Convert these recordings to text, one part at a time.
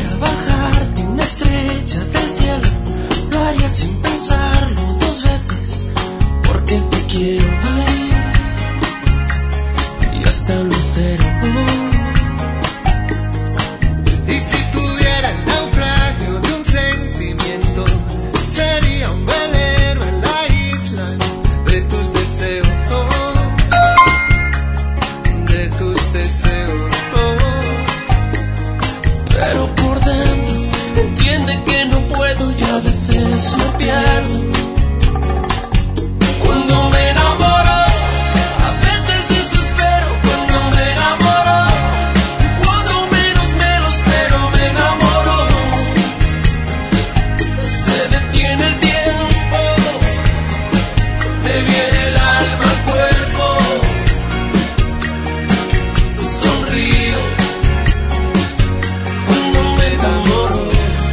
pudiera bajar de una estrella del cielo, lo haría sin pensarlo dos veces, porque te quiero ahí y hasta un lucero. Y si tuviera el naufragio de un sentimiento, sería un velero en la isla de tus deseos, de tus deseos. Pero por dentro entiende que no puedo y a veces me pierdo. Cuando me enamoro, a veces desespero. Cuando me enamoro, cuando menos me lo espero, me enamoro. Se detiene el tiempo, me viene el alma al cuerpo. Sonrío cuando me enamoro.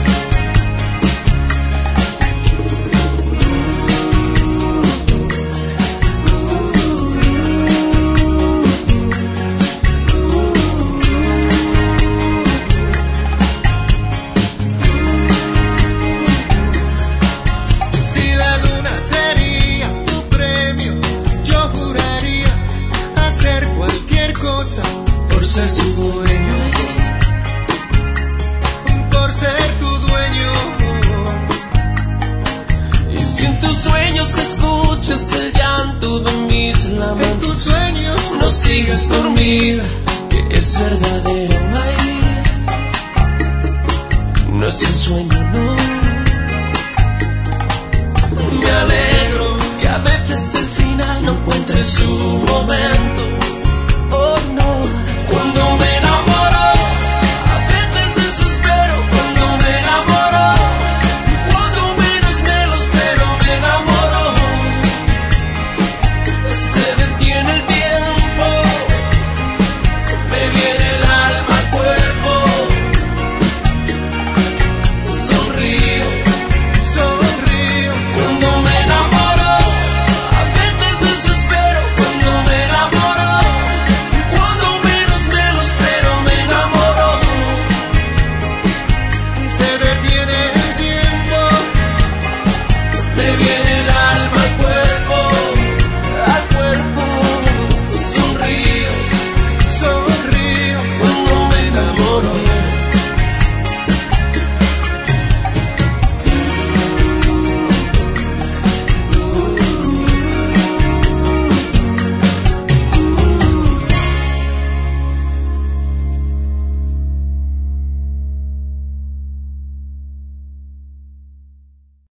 Si la luna sería tu premio, yo juraría hacer cualquier cosa por ser su dueño, por ser tu dueño. Y si en tus sueños escuchas el llanto de mis En lamentos, tus sueños no sigas dormida, que es verdadero. Ay,